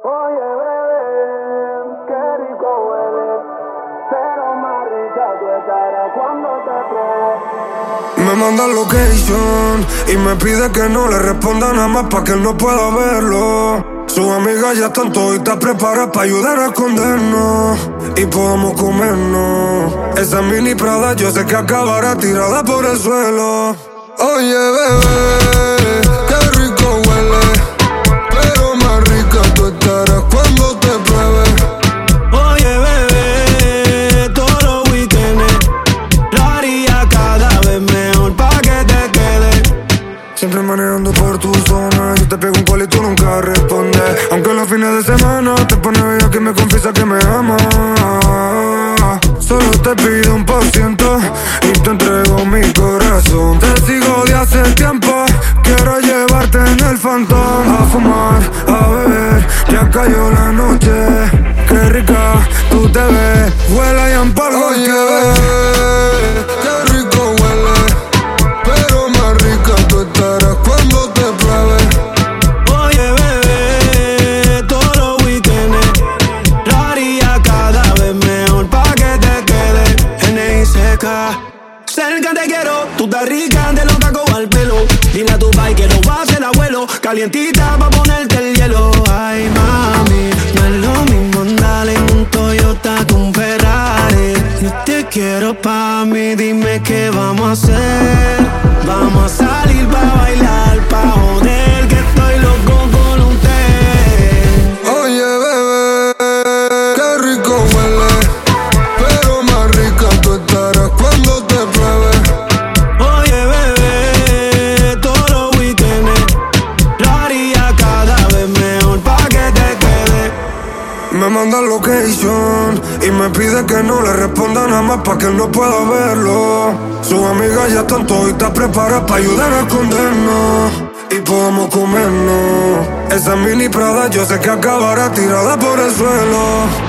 Oye, bebé, qué rico huele, pero más rica tu estarás cuando te pruebe. Me manda location y me pide que no le responda nada más pa' que él no pueda verlo. Sus amigas ya están toditas preparadas pa' ayudar a escondernos y podamos comernos. Esa mini Prada yo sé que acabará tirada por el suelo. Oye, bebé, qué rico huele, pero más rica tú estarás cuando te pruebe. Oye, bebé, todos los weekendes lo haría cada vez mejor pa' que te quedes. Siempre manejando por tu zona, yo te pego un call y tú nunca respondes. Aunque los fines de semana te pones bella que me confiesa que me ama. Solo te pido 1% y te entrego mi corazón. Te sigo de hace tiempo, quiero llevarte en el Phantom. A fumar, a beber, ya cayó la noche. Qué rica tú te ves, huele y empalgo. Oye, qué rico huele, pero más rica tú estarás cuando te pruebe. Oye, bebé, todos los weekendes lo haría cada vez mejor pa' que te quedes. NICK, cerca te quiero, tú estás rica de los tacos al pelo. Dile a tu pai que no va a ser abuelo, calientita pa' ponerte el hielo. Ay, mami, no es lo mismo andar en un Toyota que un Ferrari. Yo te quiero pa' mí, dime qué vamos a hacer. Vamos a salir pa' bailar, pa' joder, que estoy loco con usted. Oye, bebé, qué rico huele, pero más rica tú estarás cuando te pruebe. Oye, bebé, todos los weekendes lo haría cada vez mejor pa' que te quedes. Me manda location y me pide que no le responda nada más pa' que él no pueda verlo. Sus amigas ya están toditas preparadas pa' ayudar a escondernos y podamos comernos. Esa mini Prada yo sé que acabará tirada por el suelo.